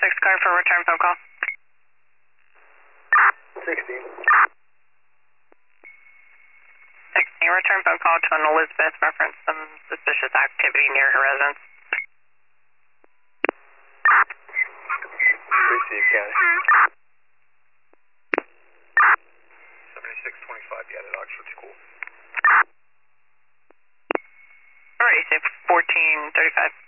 car for return phone call. 16. 16, return phone call to an Elizabeth, reference some suspicious activity near her residence. Receive, County. 7625, yeah, that Oxford's cool. Alright, say 1435.